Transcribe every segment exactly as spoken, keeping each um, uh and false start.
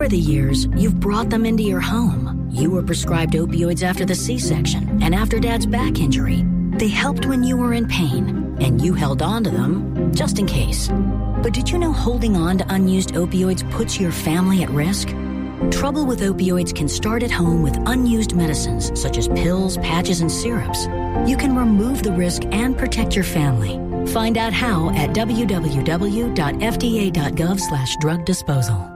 Over the years, you've brought them into your home. You were prescribed opioids after the C-section and after Dad's back injury. They helped when you were in pain, and you held on to them just in case. But did you know holding on to unused opioids puts your family at risk? Trouble with opioids can start at home with unused medicines such as pills, patches, and syrups. You can remove the risk and protect your family. Find out how at w w w dot f d a dot gov slash drug disposal.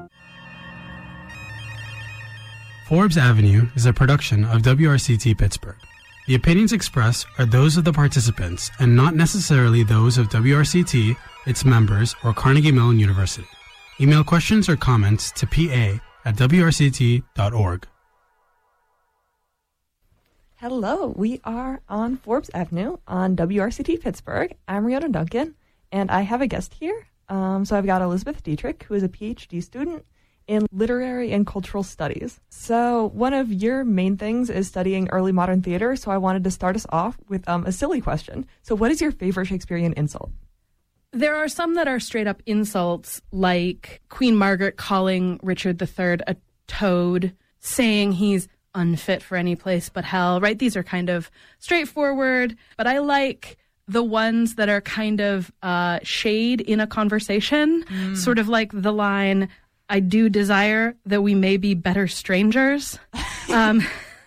Forbes Avenue is a production of W R C T Pittsburgh. The opinions expressed are those of the participants and not necessarily those of W R C T, its members, or Carnegie Mellon University. Email questions or comments to p a at w r c t dot org. Hello, we are on Forbes Avenue on W R C T Pittsburgh. I'm Rihanna Duncan, and I have a guest here. Um, so I've got Elizabeth Dietrich, who is a P H D student in literary and cultural studies. So one of your main things is studying early modern theater, so I wanted to start us off with um, a silly question. So what is your favorite Shakespearean insult? There are some that are straight up insults, like Queen Margaret calling Richard the Third a toad, saying he's unfit for any place but hell, right? These are kind of straightforward, but I like the ones that are kind of uh, shade in a conversation, mm. sort of like the line, I do desire that we may be better strangers, um,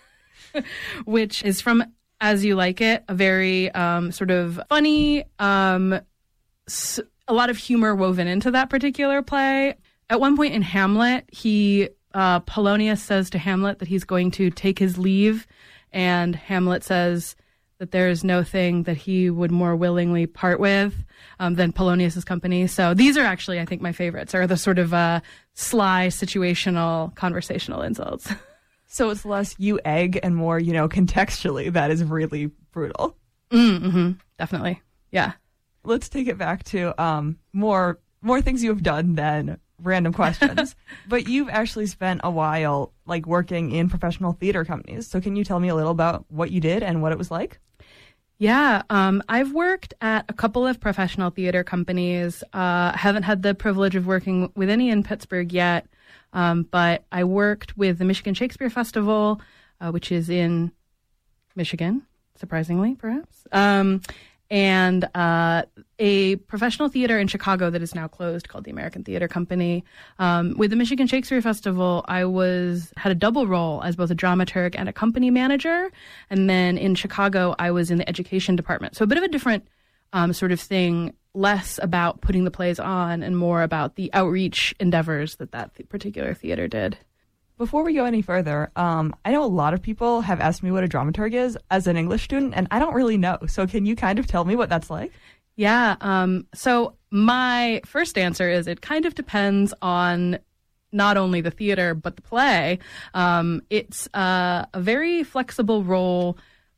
which is from As You Like It, a very um, sort of funny, um, s- a lot of humor woven into that particular play. At one point in Hamlet, he uh, Polonius says to Hamlet that he's going to take his leave, and Hamlet says that there is no thing that he would more willingly part with um, than Polonius's company. So these are actually, I think, my favorites, are the sort of uh, sly, situational, conversational insults. So it's less you egg and more, you know, contextually, that is really brutal. Mm-hmm. Definitely. Yeah. Let's take it back to um, more more things you have done than random questions. But you've actually spent a while like working in professional theater companies. So can you tell me a little about what you did and what it was like? Yeah, um, I've worked at a couple of professional theater companies. Uh, I haven't had the privilege of working with any in Pittsburgh yet, um, but I worked with the Michigan Shakespeare Festival, uh, which is in Michigan, surprisingly, perhaps, um, and uh, a professional theater in Chicago that is now closed called the American Theater Company. Um, with the Michigan Shakespeare Festival, I was had a double role as both a dramaturg and a company manager. And then in Chicago, I was in the education department. So a bit of a different um, sort of thing, less about putting the plays on and more about the outreach endeavors that that particular theater did. Before we go any further, um, I know a lot of people have asked me what a dramaturg is as an English student, and I don't really know. So can you kind of tell me what that's like? Yeah. Um, so my first answer is it kind of depends on not only the theater, but the play. Um, it's uh, a very flexible role.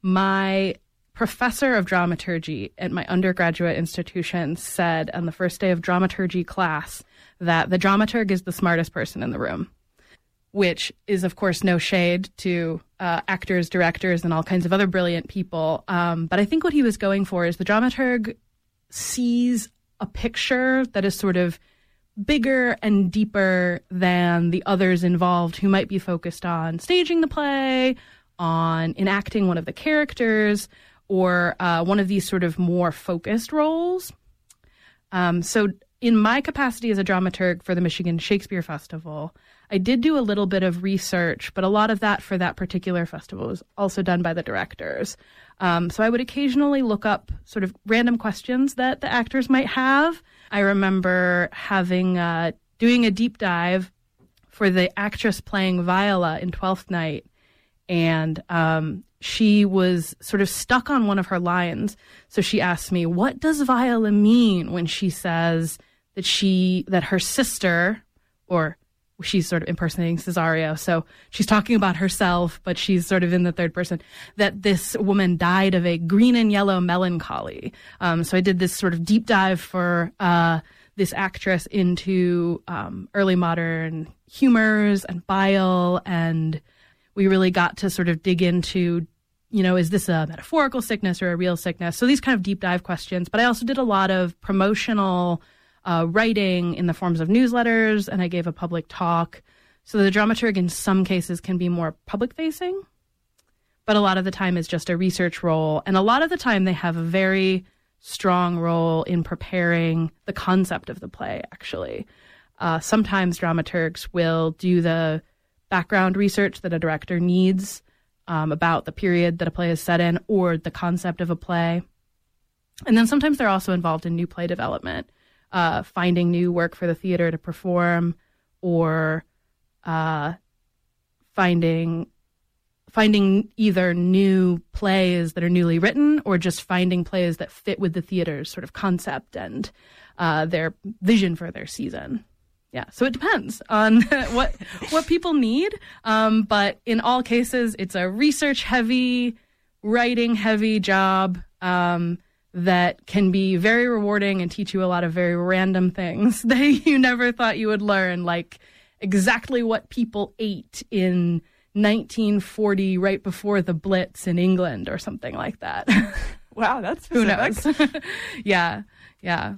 My professor of dramaturgy at my undergraduate institution said on the first day of dramaturgy class that the dramaturg is the smartest person in the room, which is, of course, no shade to uh, actors, directors, and all kinds of other brilliant people. Um, but I think what he was going for is the dramaturg sees a picture that is sort of bigger and deeper than the others involved who might be focused on staging the play, on enacting one of the characters, or uh, one of these sort of more focused roles. Um, so in my capacity as a dramaturg for the Michigan Shakespeare Festival, I did do a little bit of research, but a lot of that for that particular festival was also done by the directors. Um, so I would occasionally look up sort of random questions that the actors might have. I remember having uh, doing a deep dive for the actress playing Viola in Twelfth Night, and um, she was sort of stuck on one of her lines. So she asked me, "What does Viola mean when she says that she that her sister, or she's sort of impersonating Cesario, so she's talking about herself, but she's sort of in the third person, that this woman died of a green and yellow melancholy." Um, so I did this sort of deep dive for uh, this actress into um, early modern humors and bile, and we really got to sort of dig into, you know, is this a metaphorical sickness or a real sickness? So these kind of deep dive questions. But I also did a lot of promotional Uh, writing in the forms of newsletters, and I gave a public talk So the dramaturg in some cases can be more public-facing, but a lot of the time is just a research role. And a lot of the time they have a very strong role in preparing the concept of the play, actually. Uh, sometimes dramaturgs will do the background research that a director needs um, about the period that a play is set in or the concept of a play. And then sometimes they're also involved in new play development, uh, finding new work for the theater to perform, or uh, finding finding either new plays that are newly written or just finding plays that fit with the theater's sort of concept and uh, their vision for their season. Yeah, so it depends on what what people need. Um, but in all cases, it's a research-heavy, writing-heavy job um, that can be very rewarding and teach you a lot of very random things that you never thought you would learn, like exactly what people ate in nineteen forty, right before the Blitz in England or something like that. Wow, that's specific. Who knows? yeah, yeah.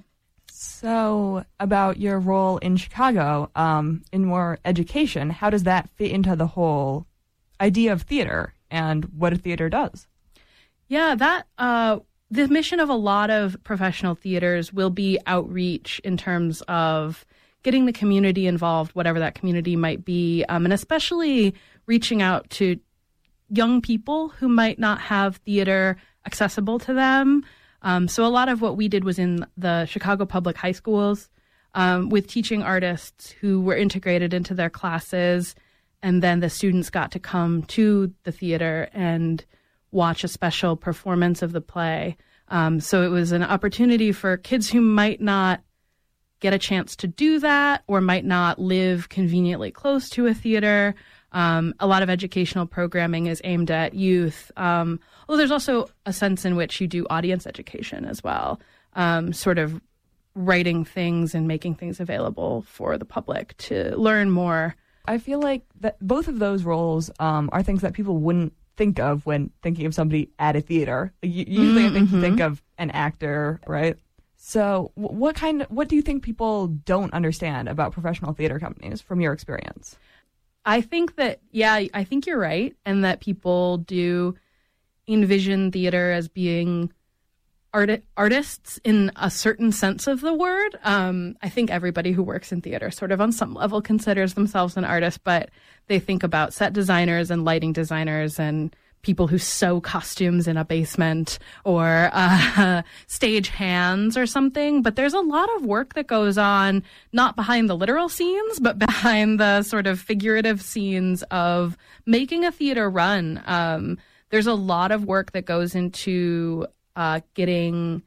So about your role in Chicago, um, in more education, how does that fit into the whole idea of theater and what a theater does? Yeah, that uh, the mission of a lot of professional theaters will be outreach in terms of getting the community involved, whatever that community might be, um, and especially reaching out to young people who might not have theater accessible to them. Um, so a lot of what we did was in the Chicago public high schools um, with teaching artists who were integrated into their classes, and then the students got to come to the theater and watch a special performance of the play. Um, so it was an opportunity for kids who might not get a chance to do that or might not live conveniently close to a theater. Um, a lot of educational programming is aimed at youth. Um, although there's also a sense in which you do audience education as well, um, sort of writing things and making things available for the public to learn more. I feel like that both of those roles um, are things that people wouldn't think of when thinking of somebody at a theater. Like, usually mm-hmm. I think you think of an actor, right? So what kind of, what do you think people don't understand about professional theater companies from your experience? I think that, yeah, I think you're right, and that people do envision theater as being art- artists in a certain sense of the word. Um, I think everybody who works in theater sort of on some level considers themselves an artist, but they think about set designers and lighting designers and people who sew costumes in a basement or uh, stage hands or something. But there's a lot of work that goes on, not behind the literal scenes, but behind the sort of figurative scenes of making a theater run. Um, there's a lot of work that goes into uh, getting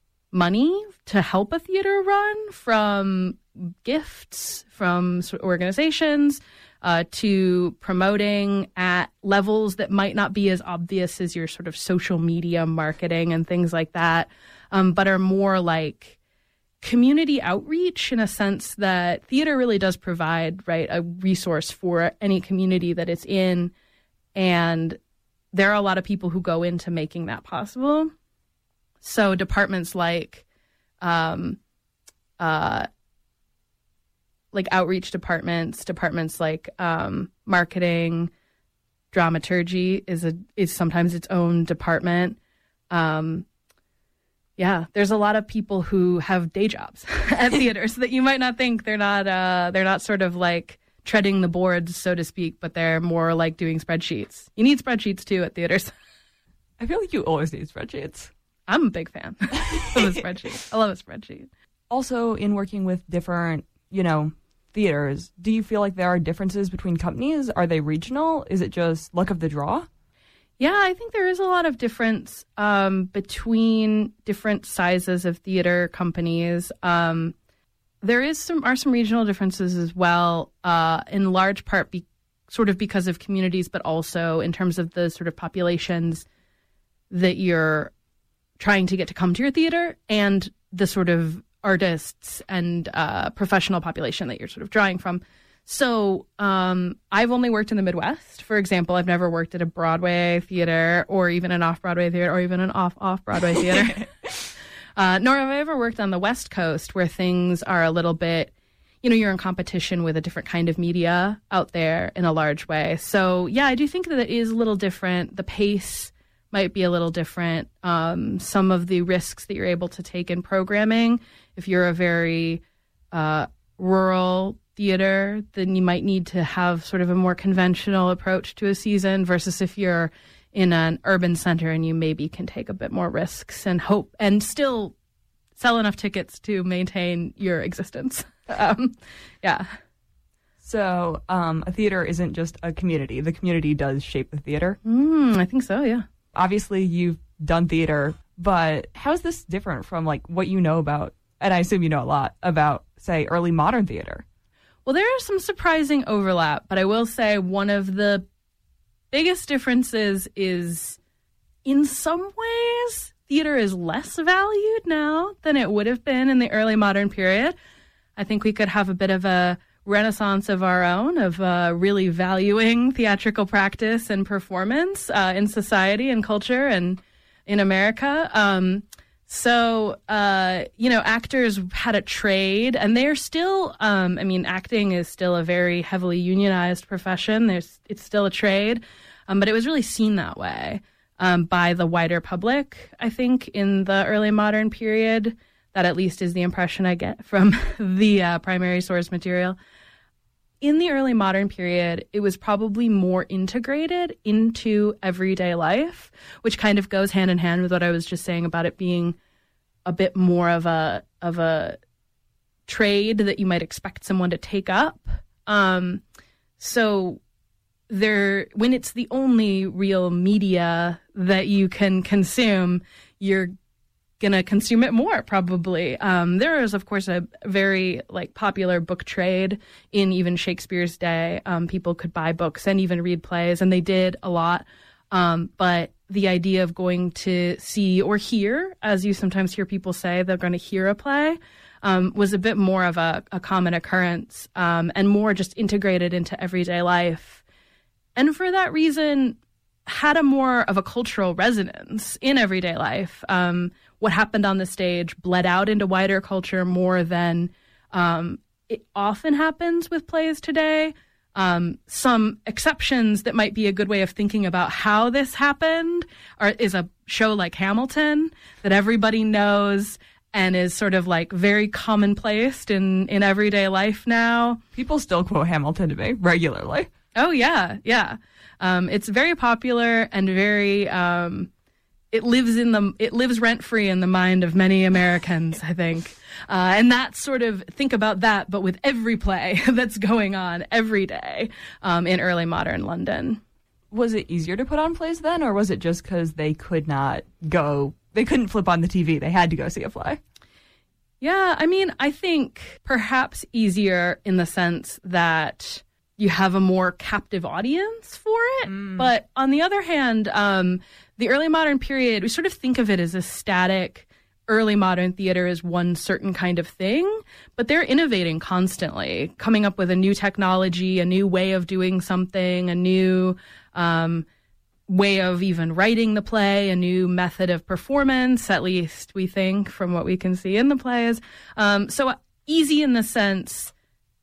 money to help a theater run, from gifts from organizations, Uh, to promoting at levels that might not be as obvious as your sort of social media marketing and things like that, um, but are more like community outreach in a sense that theater really does provide, right, a resource for any community that it's in. And there are a lot of people who go into making that possible. So departments like um, uh, like outreach departments, departments like um, marketing, dramaturgy is a is sometimes its own department. Um, yeah, there's a lot of people who have day jobs at theaters that you might not think they're not uh, they're not sort of like treading the boards, so to speak, but they're more like doing spreadsheets. You need spreadsheets too at theaters. I feel like you always need spreadsheets. I'm a big fan of a spreadsheet. I love a spreadsheet. Also, in working with different, you know, theaters, do you feel like there are differences between companies? Are they regional? Is it just luck of the draw? Yeah, I think there is a lot of difference um, between different sizes of theater companies. Um, there is some are some regional differences as well, uh, in large part be, sort of because of communities, but also in terms of the sort of populations that you're trying to get to come to your theater and the sort of artists and uh, professional population that you're sort of drawing from. So um, I've only worked in the Midwest, for example. I've never worked at a Broadway theater or even an off-Broadway theater or even an off-off-Broadway theater. uh, nor have I ever worked on the West Coast, where things are a little bit you know, you're in competition with a different kind of media out there in a large way. So, yeah, I do think that it is a little different. The pace might be a little different. Um, some of the risks that you're able to take in programming, if you're a very uh, rural theater, then you might need to have sort of a more conventional approach to a season versus if you're in an urban center and you maybe can take a bit more risks and hope and still sell enough tickets to maintain your existence. Um, yeah. So um, a theater isn't just a community. The community does shape the theater. Mm, I think so, yeah. Obviously, you've done theater, but how is this different from like what you know about, and I assume you know a lot about, say, early modern theater? Well, there is some surprising overlap, but I will say one of the biggest differences is in some ways, theater is less valued now than it would have been in the early modern period. I think we could have a bit of a renaissance of our own of uh, really valuing theatrical practice and performance uh, in society and culture and in America. Um, so, uh, you know, actors had a trade, and they're still, um, I mean, acting is still a very heavily unionized profession. There's, it's still a trade, um, but it was really seen that way um, by the wider public, I think, in the early modern period. That at least is the impression I get from the uh, primary source material. In the early modern period, it was probably more integrated into everyday life, which kind of goes hand in hand with what I was just saying about it being a bit more of a of a trade that you might expect someone to take up. Um, so there, when it's the only real media that you can consume, you're gonna consume it more probably. Um, there is, of course, a very like popular book trade in even Shakespeare's day. Um, people could buy books and even read plays, and they did a lot. Um, but the idea of going to see or hear, as you sometimes hear people say, they're going to hear a play, um, was a bit more of a, a common occurrence um, and more just integrated into everyday life. And for that reason, had a more of a cultural resonance in everyday life. Um, what happened on the stage bled out into wider culture more than um, it often happens with plays today. Um, some exceptions that might be a good way of thinking about how this happened are, is a show like Hamilton that everybody knows and is sort of like very commonplace in, in everyday life now. People still quote Hamilton to me regularly. Oh, yeah, yeah. Um, it's very popular and very... Um, It lives in the it lives rent free in the mind of many Americans, I think, uh, and that's sort of think about that, but with every play that's going on every day um, in early modern London. Was it easier to put on plays then, or was it just because they could not go? They couldn't flip on the T V; they had to go see a play. Yeah, I mean, I think perhaps easier in the sense that you have a more captive audience for it, mm. but on the other hand. Um, The early modern period, we sort of think of it as a static, early modern theater as one certain kind of thing, but they're innovating constantly, coming up with a new technology, a new way of doing something, a new um, way of even writing the play, a new method of performance, at least we think from what we can see in the plays. Um, so easy in the sense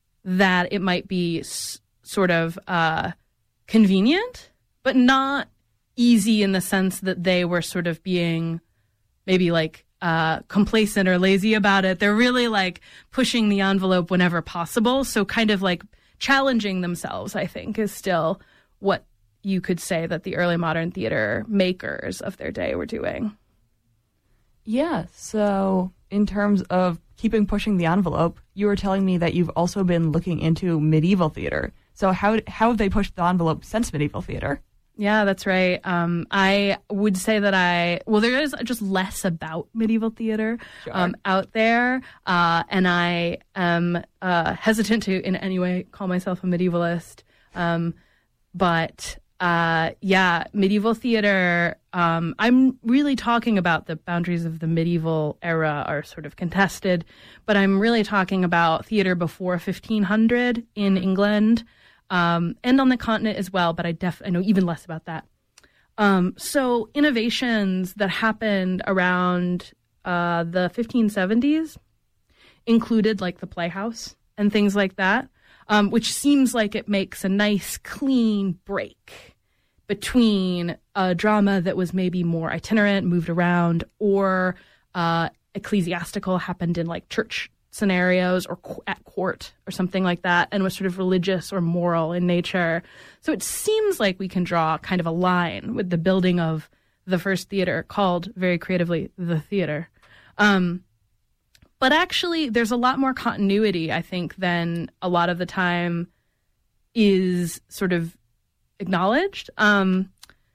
that it might be s- sort of uh, convenient, but not easy in the sense that they were sort of being maybe like uh, complacent or lazy about it. They're really like pushing the envelope whenever possible. So kind of like challenging themselves, I think, is still what you could say that the early modern theater makers of their day were doing. Yeah. So in terms of keeping pushing the envelope, you were telling me that you've also been looking into medieval theater. So how how have they pushed the envelope since medieval theater? Yeah, that's right. Um, I would say that I, well, there is just less about medieval theater sure. um, out there. Uh, and I am uh, hesitant to in any way call myself a medievalist. Um, but uh, yeah, medieval theater, um, I'm really talking about the boundaries of the medieval era are sort of contested, but I'm really talking about theater before fifteen hundred in England. Um, and on the continent as well, but I def I know even less about that. Um, so innovations that happened around uh, the fifteen seventies included like the playhouse and things like that, um, which seems like it makes a nice, clean break between a drama that was maybe more itinerant, moved around, or uh, ecclesiastical, happened in like church scenarios or qu- at court or something like that, and was sort of religious or moral in nature. So it seems like we can draw kind of a line with the building of the first theater, called very creatively the theater. Um, but actually, there's a lot more continuity, I think, than a lot of the time is sort of acknowledged. Um,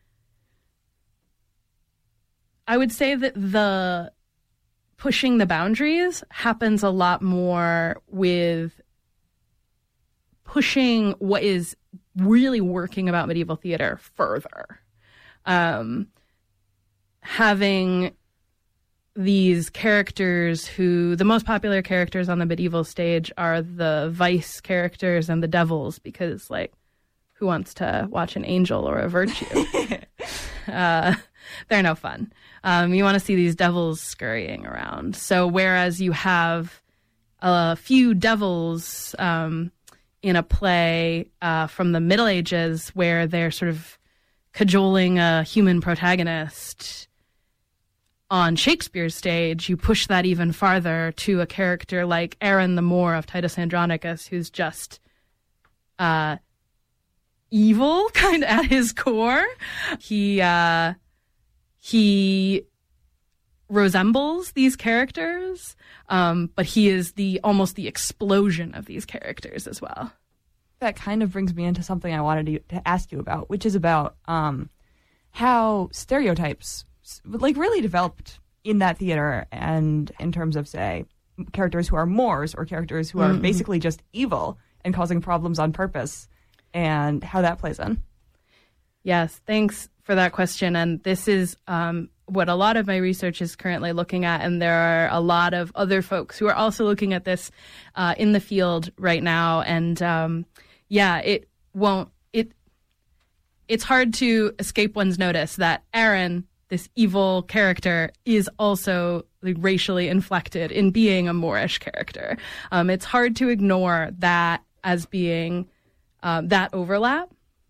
I would say that the pushing the boundaries happens a lot more with pushing what is really working about medieval theater further. Um, having these characters who, the most popular characters on the medieval stage are the vice characters and the devils, because, like, who wants to watch an angel or a virtue? uh, they're no fun. Um, you want to see these devils scurrying around. So whereas you have a few devils um, in a play uh, from the Middle Ages where they're sort of cajoling a human protagonist, on Shakespeare's stage, you push that even farther to a character like Aaron the Moor of Titus Andronicus, who's just uh, evil, kind of at his core. He uh, he resembles these characters, um, but he is the almost the explosion of these characters as well. That kind of brings me into something I wanted to, to ask you about, which is about um, how stereotypes like really developed in that theater, and in terms of, say, characters who are Moors or characters who are mm-hmm. basically just evil and causing problems on purpose, and how that plays in. Yes, thanks for that question. And this is um, what a lot of my research is currently looking at, and there are a lot of other folks who are also looking at this uh, in the field right now. And um, yeah, it won't, it it's hard to escape one's notice that Aaron, this evil character, is also like, racially inflected in being a Moorish character. Um, it's hard to ignore that as being um, that overlap.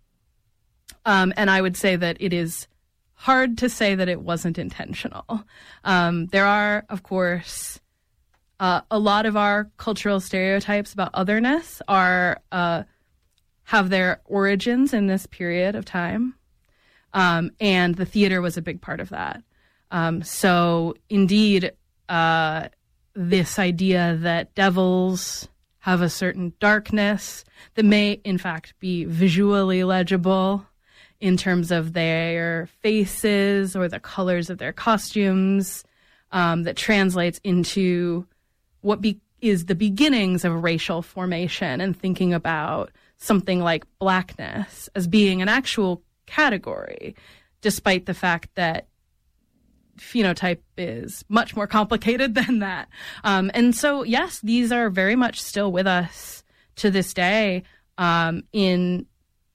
Um, and I would say that it is hard to say that it wasn't intentional. Um, there are, of course, uh, a lot of our cultural stereotypes about otherness are uh, have their origins in this period of time. Um, and the theater was a big part of that. Um, so indeed, uh, this idea that devils have a certain darkness that may, in fact, be visually legible in terms of their faces or the colors of their costumes, um, that translates into what be- is the beginnings of racial formation, and thinking about something like blackness as being an actual category, despite the fact that phenotype is much more complicated than that. Um, and so, yes, these are very much still with us to this day um, in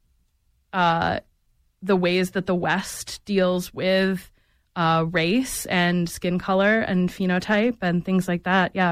uh, the ways that the West deals with uh, race and skin color and phenotype and things like that. Yeah.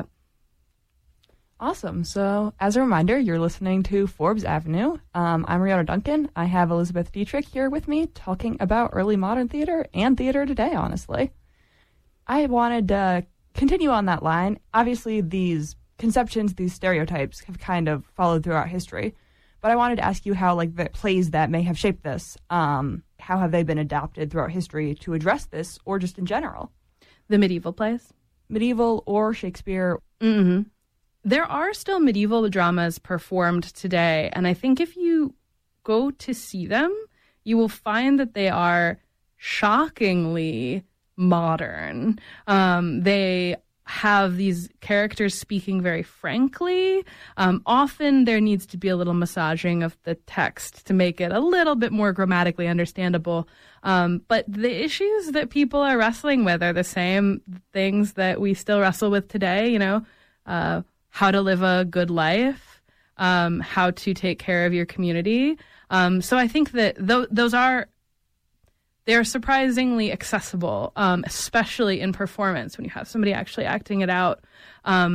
Awesome. So, as a reminder, you're listening to Forbes Avenue. Um, I'm Rihanna Duncan. I have Elizabeth Dietrich here with me talking about early modern theater and theater today, honestly. I wanted to continue on that line. Obviously, these conceptions, these stereotypes have kind of followed throughout history. But I wanted to ask you how, like, the plays that may have shaped this, um, how have they been adapted throughout history to address this, or just in general? The medieval plays? Medieval or Shakespeare. Mm-hmm. There are still medieval dramas performed today, and I think if you go to see them, you will find that they are shockingly modern. Um, they have these characters speaking very frankly. Um, often there needs to be a little massaging of the text to make it a little bit more grammatically understandable. Um, but the issues that people are wrestling with are the same things that we still wrestle with today, you know, uh, how to live a good life, um, how to take care of your community. Um, so I think that th- those are, they're surprisingly accessible, um, especially in performance when you have somebody actually acting it out. Um,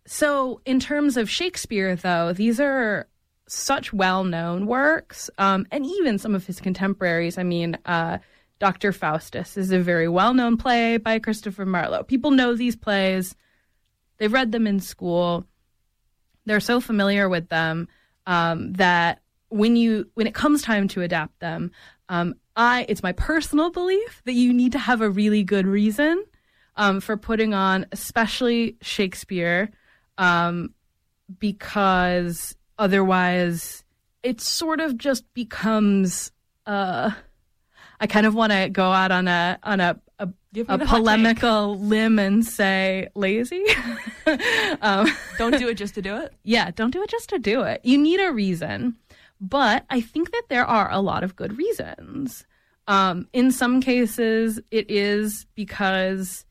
so in terms of Shakespeare, though, these are such well-known works, um, and even some of his contemporaries. I mean, uh, Doctor Faustus is a very well-known play by Christopher Marlowe. People know these plays. They've read them in school. They're so familiar with them um, that when you when it comes time to adapt them, um, I it's my personal belief that you need to have a really good reason um, for putting on, especially Shakespeare, um, because otherwise it sort of just becomes. Uh, I kind of want to go out on a on a a, a polemical limb and say lazy. um, don't do it just to do it. Yeah, don't do it just to do it. You need a reason. But I think that there are a lot of good reasons. Um, in some cases, it is because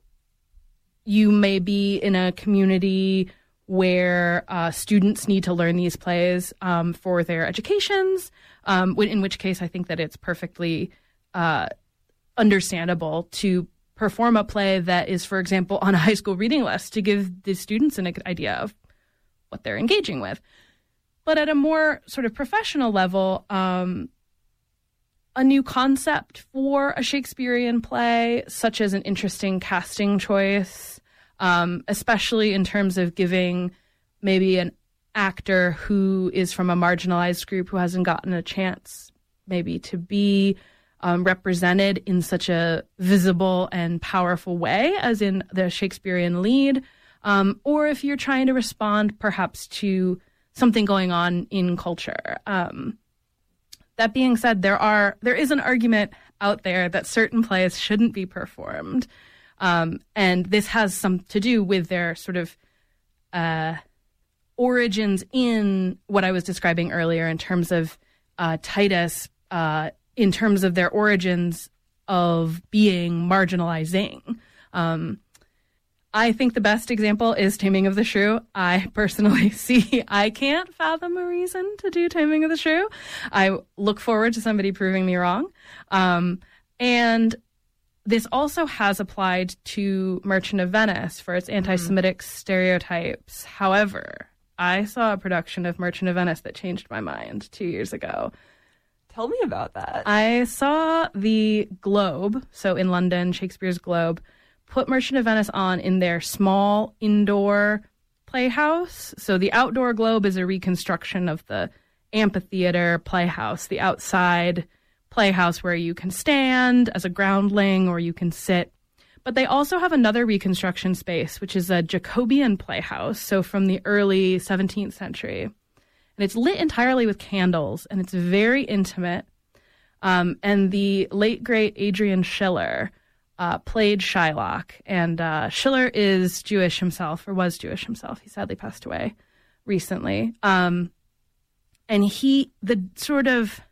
you may be in a community where uh, students need to learn these plays um, for their educations, um, in which case I think that it's perfectly uh, understandable to perform a play that is, for example, on a high school reading list to give the students an idea of what they're engaging with. But at a more sort of professional level, um, a new concept for a Shakespearean play, such as an interesting casting choice, um, especially in terms of giving maybe an actor who is from a marginalized group who hasn't gotten a chance maybe to be um, represented in such a visible and powerful way as in the Shakespearean lead, um, or if you're trying to respond perhaps to something going on in culture. Um, that being said, there are there is an argument out there that certain plays shouldn't be performed. Um, and this has some to do with their sort of uh, origins in what I was describing earlier in terms of uh, Titus, uh, in terms of their origins of being marginalizing. Um I think the best example is Taming of the Shrew. I personally see I can't fathom a reason to do Taming of the Shrew. I look forward to somebody proving me wrong. Um, and this also has applied to Merchant of Venice for its anti-Semitic mm. stereotypes. However, I saw a production of Merchant of Venice that changed my mind two years ago. Tell me about that. I saw the Globe, so in London, Shakespeare's Globe, put Merchant of Venice on in their small indoor playhouse. So the outdoor Globe is a reconstruction of the amphitheater playhouse, the outside playhouse where you can stand as a groundling or you can sit. But they also have another reconstruction space, which is a Jacobean playhouse, so from the early seventeenth century. And it's lit entirely with candles, and it's very intimate. Um, and the late, great Adrian Schiller Uh, played Shylock, and uh, Schiller is Jewish himself, or was Jewish himself. He sadly passed away recently. Um, and he, the sort of,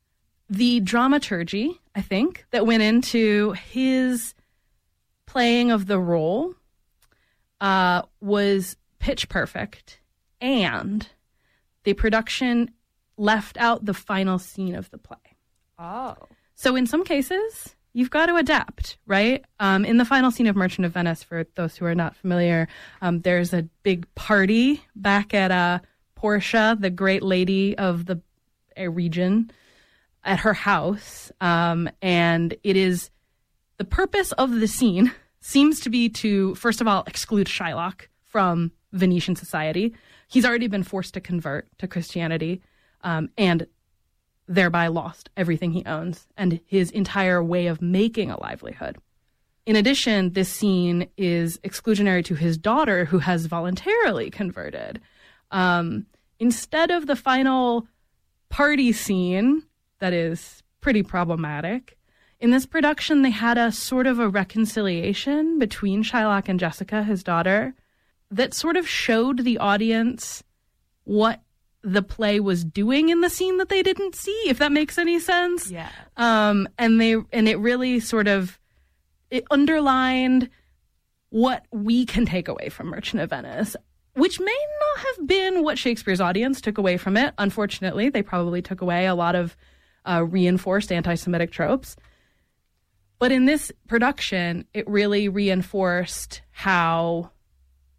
the dramaturgy, I think, that went into his playing of the role uh, was pitch perfect, and the production left out the final scene of the play. Oh. So in some cases, you've got to adapt, right? Um, in the final scene of Merchant of Venice, for those who are not familiar, um, there's a big party back at uh, Portia, the great lady of the uh, region, at her house. Um, and it is the purpose of the scene seems to be to, first of all, exclude Shylock from Venetian society. He's already been forced to convert to Christianity, um, and thereby lost everything he owns and his entire way of making a livelihood. In addition, this scene is exclusionary to his daughter, who has voluntarily converted. Um, instead of the final party scene that is pretty problematic, in this production, they had a sort of a reconciliation between Shylock and Jessica, his daughter, that sort of showed the audience what the play was doing in the scene that they didn't see, if that makes any sense. Yeah. Um, and they and it really sort of it underlined what we can take away from Merchant of Venice, which may not have been what Shakespeare's audience took away from it. Unfortunately, they probably took away a lot of uh, reinforced anti-Semitic tropes. But in this production, it really reinforced how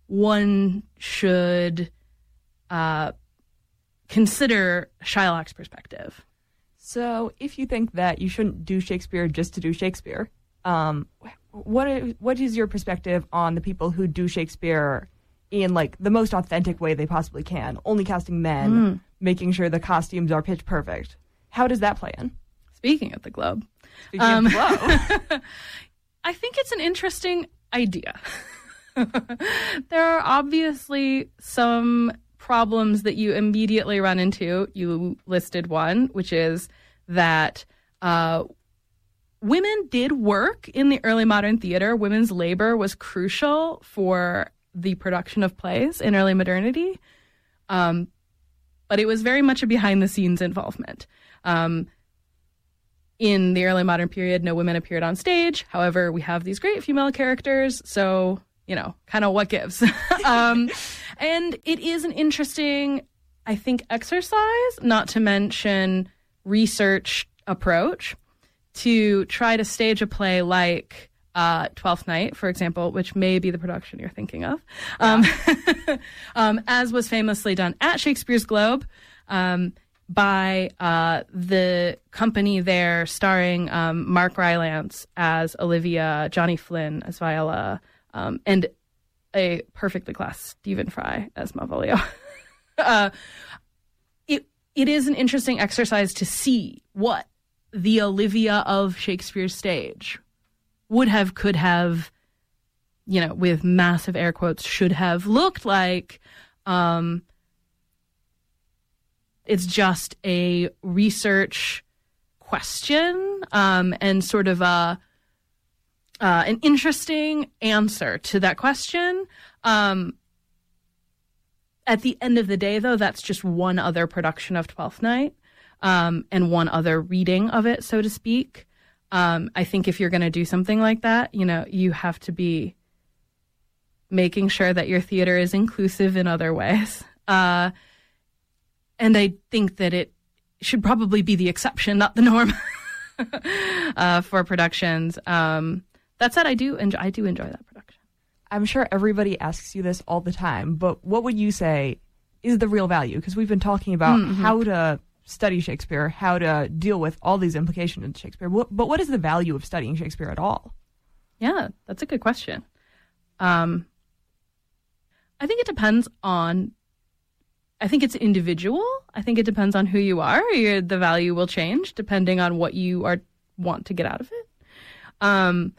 one should uh, consider Shylock's perspective. So if you think that you shouldn't do Shakespeare just to do Shakespeare, um, what is, what is your perspective on the people who do Shakespeare in like the most authentic way they possibly can, only casting men, mm. making sure the costumes are pitch perfect? How does that play in? Speaking of the Globe. Speaking um, of the Globe. I think it's an interesting idea. There are obviously some problems that you immediately run into. You listed one, which is that uh, women did work in the early modern theater. Women's labor was crucial for the production of plays in early modernity. Um, but it was very much a behind-the-scenes involvement. Um, in the early modern period, no women appeared on stage. However, we have these great female characters, so, you know, kind of what gives. um, and it is an interesting, I think, exercise, not to mention research approach, to try to stage a play like uh, Twelfth Night, for example, which may be the production you're thinking of, um, yeah. um, as was famously done at Shakespeare's Globe, um, by uh, the company there, starring um, Mark Rylance as Olivia, Johnny Flynn as Viola, um, and a perfectly classed Stephen Fry as Malvolio. uh, it it is an interesting exercise to see what the Olivia of Shakespeare's stage would have, could have, you know, with massive air quotes, should have looked like. Um, It's just a research question um, and sort of a uh, an interesting answer to that question. Um, at the end of the day, though, that's just one other production of Twelfth Night um, and one other reading of it, so to speak. Um, I think if you're going to do something like that, you know, you have to be making sure that your theater is inclusive in other ways. Uh, And I think that it should probably be the exception, not the norm, uh, for productions. Um, that said, I do enjoy, I do enjoy that production. I'm sure everybody asks you this all the time, but what would you say is the real value? Because we've been talking about mm-hmm. how to study Shakespeare, how to deal with all these implications in Shakespeare. What, but what is the value of studying Shakespeare at all? Yeah, that's a good question. Um, I think it depends on I think it's individual. I think it depends on who you are. Your, the value will change depending on what you are want to get out of it. Um,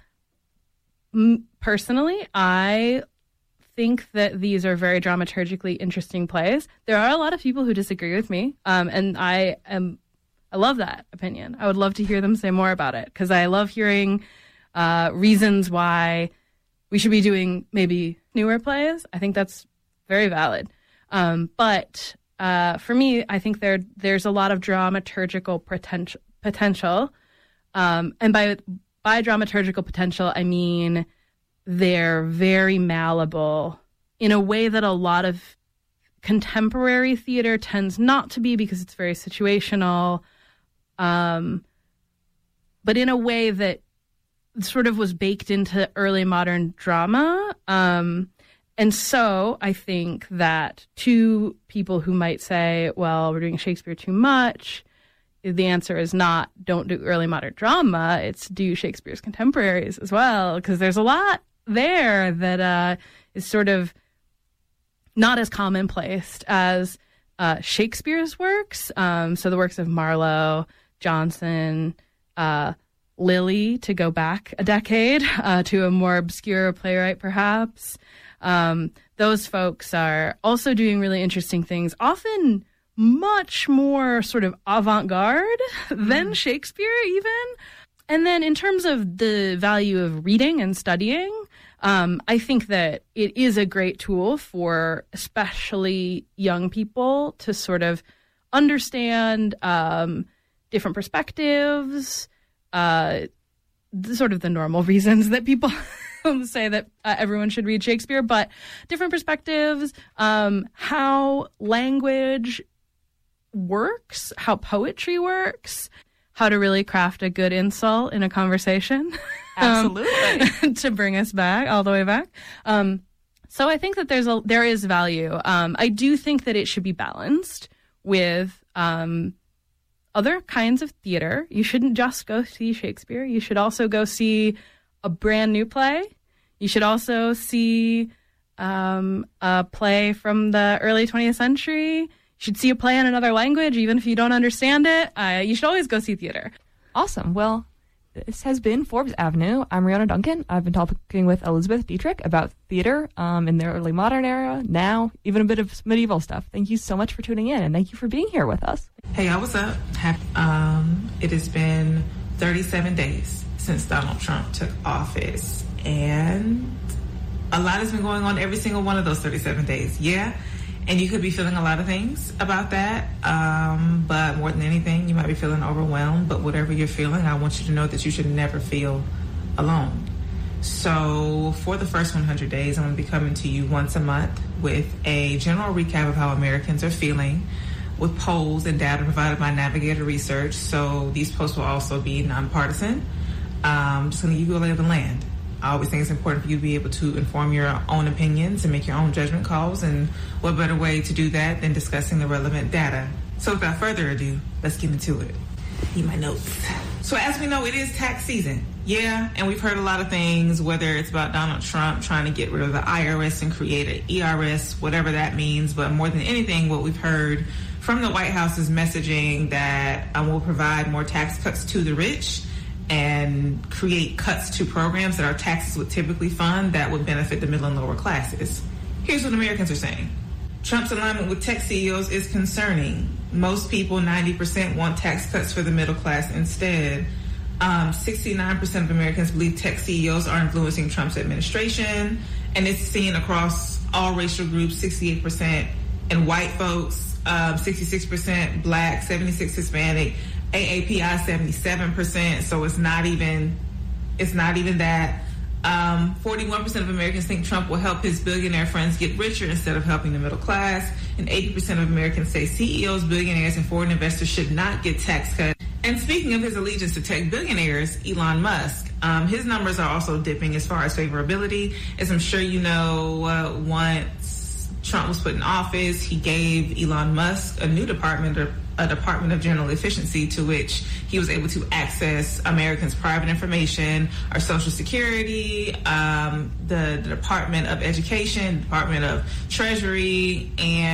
m- personally, I think that these are very dramaturgically interesting plays. There are a lot of people who disagree with me, um, and I am. I love that opinion. I would love to hear them say more about it because I love hearing uh, reasons why we should be doing maybe newer plays. I think that's very valid. Um, but uh, for me, I think there there's a lot of dramaturgical potential. potential. Um, and by by dramaturgical potential, I mean they're very malleable in a way that a lot of contemporary theater tends not to be because it's very situational, um, but in a way that sort of was baked into early modern drama. Um And so I think that to people who might say, well, we're doing Shakespeare too much, the answer is not don't do early modern drama. It's do Shakespeare's contemporaries as well, because there's a lot there that uh, is sort of not as commonplace as uh, Shakespeare's works. Um, so the works of Marlowe, Jonson, uh, Lilly, to go back a decade uh, to a more obscure playwright, perhaps. Um, those folks are also doing really interesting things, often much more sort of avant-garde mm. than Shakespeare even. And then in terms of the value of reading and studying, um, I think that it is a great tool for especially young people to sort of understand um, different perspectives, uh, the, sort of the normal reasons that people say that uh, everyone should read Shakespeare, but different perspectives, um, how language works, how poetry works, how to really craft a good insult in a conversation. Absolutely. um, to bring us back, all the way back. Um, So I think that there's a there is value. Um, I do think that it should be balanced with um, other kinds of theater. You shouldn't just go see Shakespeare. You should also go see a brand new play. You should also see um, a play from the early twentieth century. You should see a play in another language, even if you don't understand it. Uh, you should always go see theater. Awesome. Well, this has been Forbes Avenue. I'm Rihanna Duncan. I've been talking with Elizabeth Dietrich about theater um, in the early modern era, now, even a bit of medieval stuff. Thank you so much for tuning in, and thank you for being here with us. Hey, y'all, what's up? Um, it has been thirty-seven days since Donald Trump took office, and a lot has been going on every single one of those thirty-seven days. Yeah, and you could be feeling a lot of things about that, um, but more than anything, you might be feeling overwhelmed. But whatever you're feeling, I want you to know that you should never feel alone. So for the first one hundred days, I'm going to be coming to you once a month with a general recap of how Americans are feeling, with polls and data provided by Navigator Research. So these posts will also be nonpartisan. Um, just going to give you a lay of the land. I always think it's important for you to be able to inform your own opinions and make your own judgment calls, and what better way to do that than discussing the relevant data. So without further ado, let's get into it. Need my notes. So as we know, it is tax season. Yeah, and we've heard a lot of things, whether it's about Donald Trump trying to get rid of the I R S and create an E R S, whatever that means. But more than anything, what we've heard from the White House is messaging that um, will provide more tax cuts to the rich and create cuts to programs that our taxes would typically fund that would benefit the middle and lower classes. Here's what Americans are saying. Trump's alignment with tech C E Os is concerning. Most people, ninety percent, want tax cuts for the middle class instead. Um, sixty-nine percent of Americans believe tech C E Os are influencing Trump's administration, and it's seen across all racial groups, sixty-eight percent in white folks, um, sixty-six percent black, seventy-six Hispanic, A A P I seventy-seven percent, so it's not even it's not even that. Um, forty-one percent of Americans think Trump will help his billionaire friends get richer instead of helping the middle class, and eighty percent of Americans say C E Os, billionaires, and foreign investors should not get tax cuts. And speaking of his allegiance to tech billionaires, Elon Musk, um, his numbers are also dipping as far as favorability. As I'm sure you know, uh, once Trump was put in office, he gave Elon Musk a new department, or a Department of General Efficiency, to which he was able to access Americans' private information, our Social Security, um, the, the Department of Education, Department of Treasury,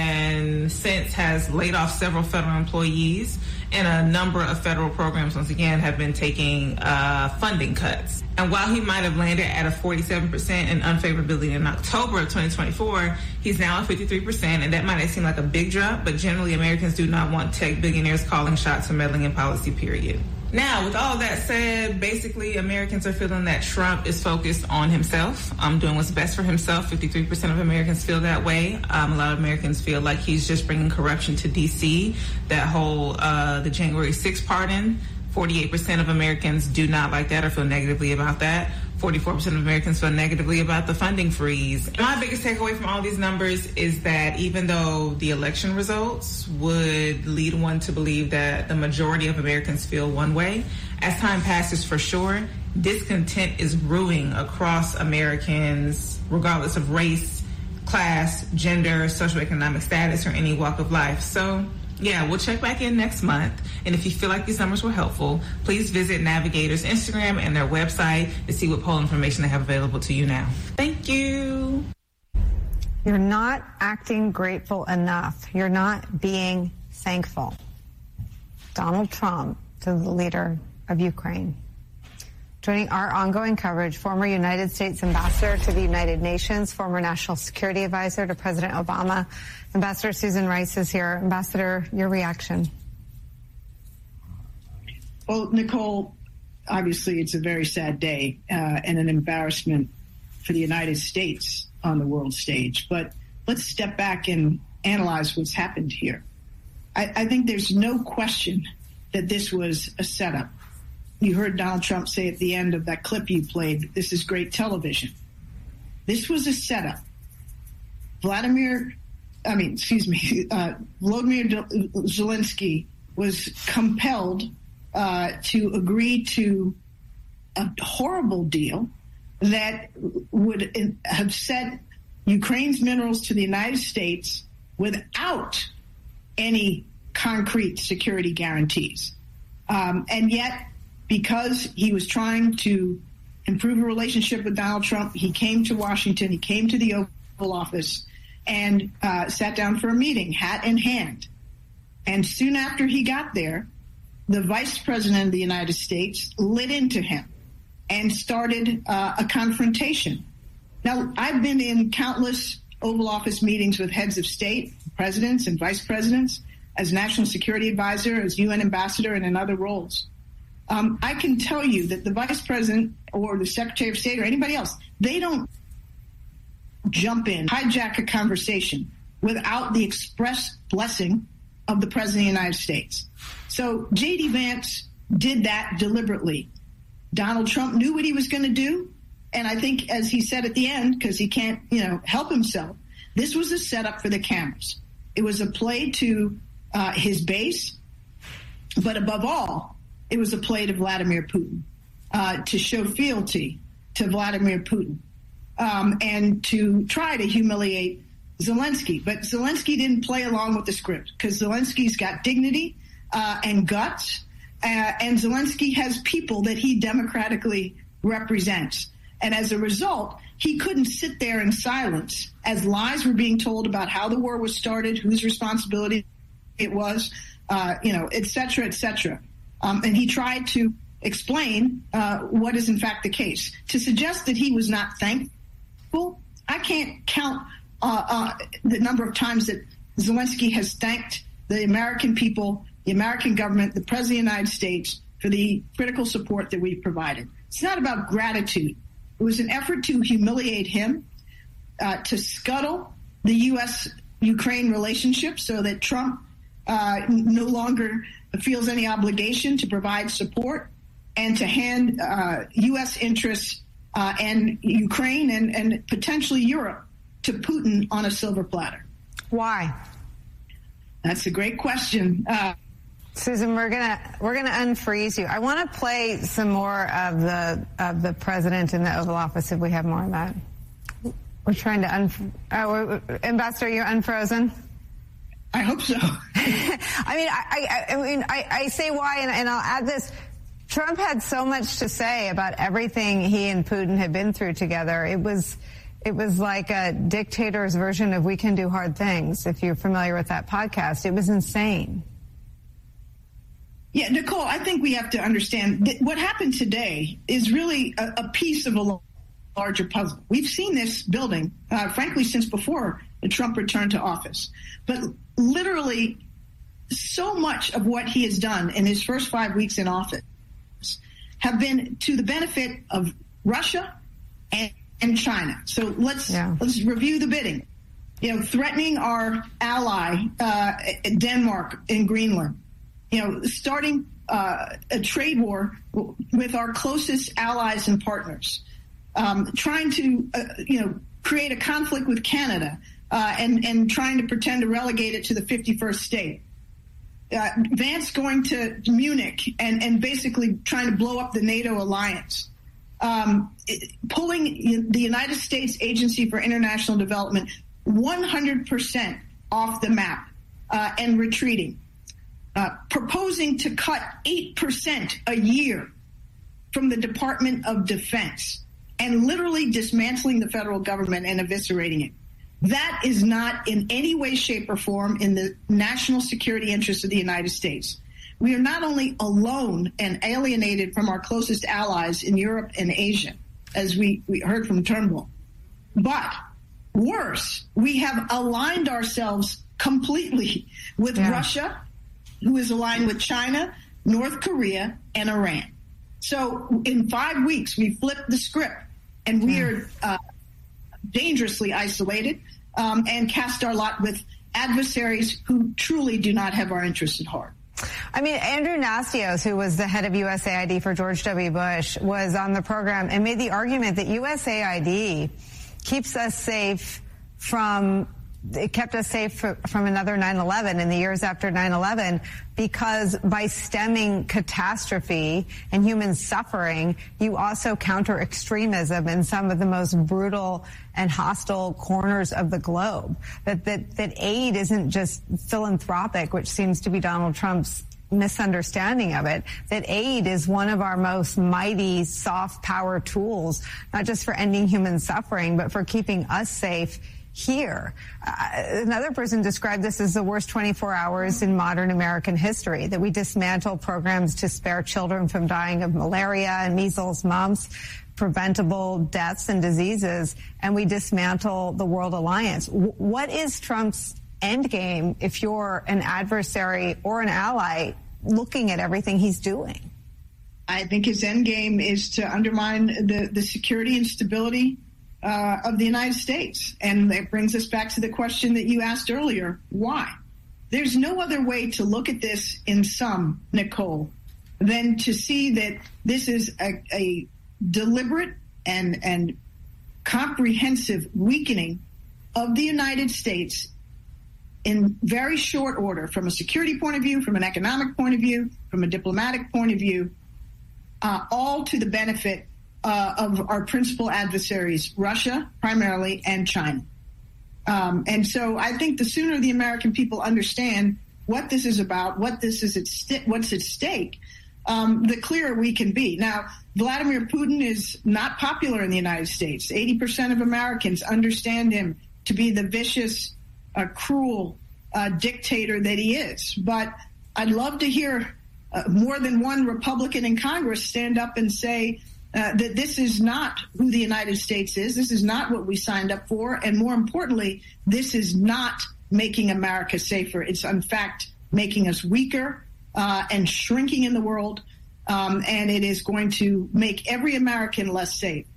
and since has laid off several federal employees, and a number of federal programs, once again, have been taking uh, funding cuts. And while he might have landed at a forty-seven percent in unfavorability in October of twenty twenty-four, he's now at fifty-three percent, and that might not seem like a big drop, but generally Americans do not want tech billionaires calling shots or meddling in policy, period. Now, with all that said, basically Americans are feeling that Trump is focused on himself, um, doing what's best for himself. fifty-three percent of Americans feel that way. Um, a lot of Americans feel like he's just bringing corruption to D C. That whole, uh, the January sixth pardon, forty-eight percent of Americans do not like that or feel negatively about that. forty-four percent of Americans feel negatively about the funding freeze. My biggest takeaway from all these numbers is that even though the election results would lead one to believe that the majority of Americans feel one way, as time passes, for sure, discontent is brewing across Americans, regardless of race, class, gender, socioeconomic status, or any walk of life. So, yeah, we'll check back in next month. And if you feel like these numbers were helpful, please visit Navigator's Instagram and their website to see what poll information they have available to you now. Thank you. You're not acting grateful enough. You're not being thankful. Donald Trump, to the leader of Ukraine. Joining our ongoing coverage, former United States Ambassador to the United Nations, former National Security Advisor to President Obama, Ambassador Susan Rice is here. Ambassador, your reaction. Well, Nicole, obviously it's a very sad day uh, and an embarrassment for the United States on the world stage. But let's step back and analyze what's happened here. I, I think there's no question that this was a setup. You heard Donald Trump say at the end of that clip you played, this is great television. This was a setup. Vladimir, I mean, excuse me, uh, Volodymyr Zelensky was compelled uh, to agree to a horrible deal that would have set Ukraine's minerals to the United States without any concrete security guarantees. Um, and yet, because he was trying to improve a relationship with Donald Trump, he came to Washington, he came to the Oval Office, and uh, sat down for a meeting, hat in hand. And soon after he got there, the Vice President of the United States lit into him and started uh, a confrontation. Now, I've been in countless Oval Office meetings with heads of state, presidents and vice presidents, as National Security Advisor, as U N Ambassador, and in other roles. Um, I can tell you that the Vice President or the Secretary of State or anybody else, they don't jump in, hijack a conversation without the express blessing of the President of the United States. So J D. Vance did that deliberately. Donald Trump knew what he was going to do. And I think, as he said at the end, because he can't, you know, help himself, this was a setup for the cameras. It was a play to uh, his base. But above all, it was a play to Vladimir Putin, uh, to show fealty to Vladimir Putin, um, and to try to humiliate Zelensky. But Zelensky didn't play along with the script, because Zelensky's got dignity uh, and guts, uh, and Zelensky has people that he democratically represents. And as a result, he couldn't sit there in silence as lies were being told about how the war was started, whose responsibility it was, uh, you know, et cetera, et cetera. Um, and he tried to explain uh, what is in fact the case. To suggest that he was not thankful, I can't count uh, uh, the number of times that Zelensky has thanked the American people, the American government, the President of the United States for the critical support that we've provided. It's not about gratitude. It was an effort to humiliate him, uh, to scuttle the U S Ukraine relationship so that Trump uh, no longer feels any obligation to provide support, and to hand uh, U S interests uh, and Ukraine and, and potentially Europe to Putin on a silver platter. Why? That's a great question. Uh, Susan, we're gonna we're gonna unfreeze you. I want to play some more of the of the president in the Oval Office if we have more of that. We're trying to un. Oh, Ambassador, you're unfrozen. I hope so. I mean, I, I, I mean, I, I say why, and, and I'll add this. Trump had so much to say about everything he and Putin had been through together. It was, it was like a dictator's version of We Can Do Hard Things. If you're familiar with that podcast, it was insane. Yeah, Nicole, I think we have to understand that what happened today is really a, a piece of a larger puzzle. We've seen this building, uh, frankly, since before Trump returned to office. But literally, so much of what he has done in his first five weeks in office have been to the benefit of Russia and, and China. So let's yeah. let's review the bidding. You know, threatening our ally uh, Denmark and Greenland. You know, starting uh, a trade war with our closest allies and partners. Um, trying to uh, you know create a conflict with Canada. Uh, and, and trying to pretend to relegate it to the fifty-first state. Uh, Vance going to Munich and, and basically trying to blow up the NATO alliance. Um, it, pulling the United States Agency for International Development one hundred percent off the map uh, and retreating. Uh, proposing to cut eight percent a year from the Department of Defense and literally dismantling the federal government and eviscerating it. That is not in any way, shape, or form in the national security interests of the United States. We are not only alone and alienated from our closest allies in Europe and Asia, as we, we heard from Turnbull, but worse, we have aligned ourselves completely with yeah. Russia, who is aligned with China, North Korea, and Iran. So in five weeks, we flipped the script, and we yeah. are uh, dangerously isolated um, and cast our lot with adversaries who truly do not have our interests at heart. I mean, Andrew Nastios, who was the head of U S A I D for George W. Bush, was on the program and made the argument that U S A I D keeps us safe from it kept us safe for, from another nine eleven in the years after nine eleven, because by stemming catastrophe and human suffering, you also counter extremism in some of the most brutal and hostile corners of the globe. That, that, that aid isn't just philanthropic, which seems to be Donald Trump's misunderstanding of it, that aid is one of our most mighty soft power tools, not just for ending human suffering, but for keeping us safe here. Uh, another person described this as the worst twenty-four hours in modern American history, that we dismantle programs to spare children from dying of malaria and measles, mumps, preventable deaths and diseases, and we dismantle the World Alliance. W- what is Trump's end game if you're an adversary or an ally looking at everything he's doing? I think his end game is to undermine the, the security and stability uh, of the United States. And that brings us back to the question that you asked earlier. Why? There's no other way to look at this in sum, Nicole, than to see that this is a, a deliberate and, and comprehensive weakening of the United States in very short order, from a security point of view, from an economic point of view, from a diplomatic point of view, uh, all to the benefit uh, of our principal adversaries, Russia primarily, and China. Um, and so I think the sooner the American people understand what this is about, what this is at st- what's at stake, um, the clearer we can be. Now, Vladimir Putin is not popular in the United States. eighty percent of Americans understand him to be the vicious, uh, cruel uh, dictator that he is. But I'd love to hear uh, more than one Republican in Congress stand up and say uh, that this is not who the United States is. This is not what we signed up for. And more importantly, this is not making America safer. It's, in fact, making us weaker uh, and shrinking in the world. Um, and it is going to make every American less safe.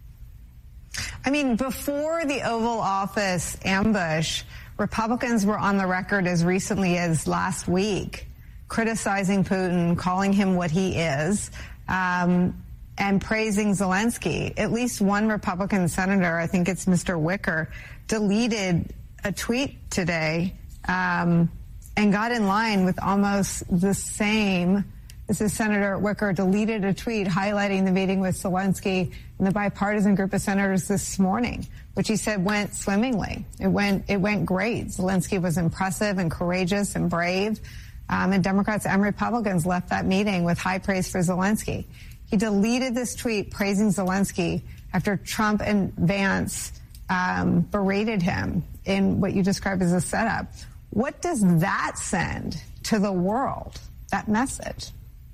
I mean, before the Oval Office ambush, Republicans were on the record as recently as last week criticizing Putin, calling him what he is, um, and praising Zelensky. At least one Republican senator, I think it's Mister Wicker, deleted a tweet today um, and got in line with almost the same. This is Senator Wicker deleted a tweet highlighting the meeting with Zelensky and the bipartisan group of senators this morning, which he said went swimmingly. It went it went great. Zelensky was impressive and courageous and brave. Um, and Democrats and Republicans left that meeting with high praise for Zelensky. He deleted this tweet praising Zelensky after Trump and Vance um, berated him in what you described as a setup. What does that send to the world, that message?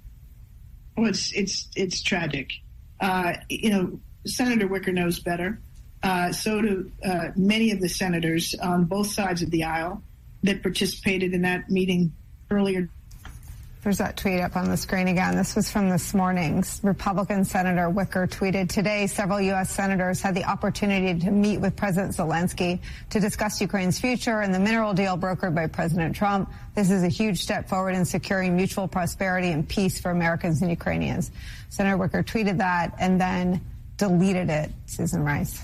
Well, it's it's it's tragic. Uh, you know, Senator Wicker knows better. Uh, so do uh, many of the senators on both sides of the aisle that participated in that meeting earlier. There's that tweet up on the screen again. This was from this morning's Republican Senator Wicker tweeted, today, several U S senators had the opportunity to meet with President Zelensky to discuss Ukraine's future and the mineral deal brokered by President Trump. This is a huge step forward in securing mutual prosperity and peace for Americans and Ukrainians. Senator Wicker tweeted that and then deleted it. Susan Rice.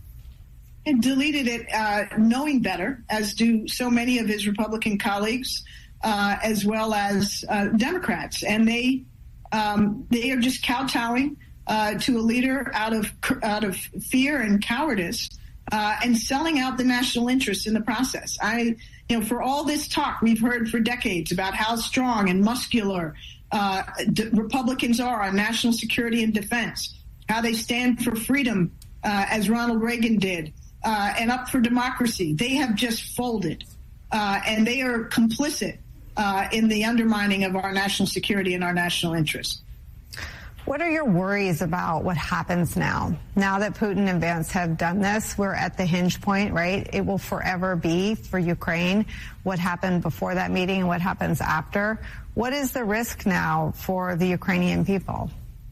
And deleted it uh, knowing better, as do so many of his Republican colleagues. Uh, as well as uh, Democrats, and they um, they are just kowtowing uh, to a leader out of out of fear and cowardice, uh, and selling out the national interest in the process. I, you know, for all this talk we've heard for decades about how strong and muscular uh, d- Republicans are on national security and defense, how they stand for freedom, uh, as Ronald Reagan did, uh, and up for democracy. They have just folded, uh, and they are complicit Uh, in the undermining of our national security and our national interests. What are your worries about what happens now? Now that Putin and Vance have done this, we're at the hinge point, right? It will forever be for Ukraine what happened before that meeting and what happens after. What is the risk now for the Ukrainian people?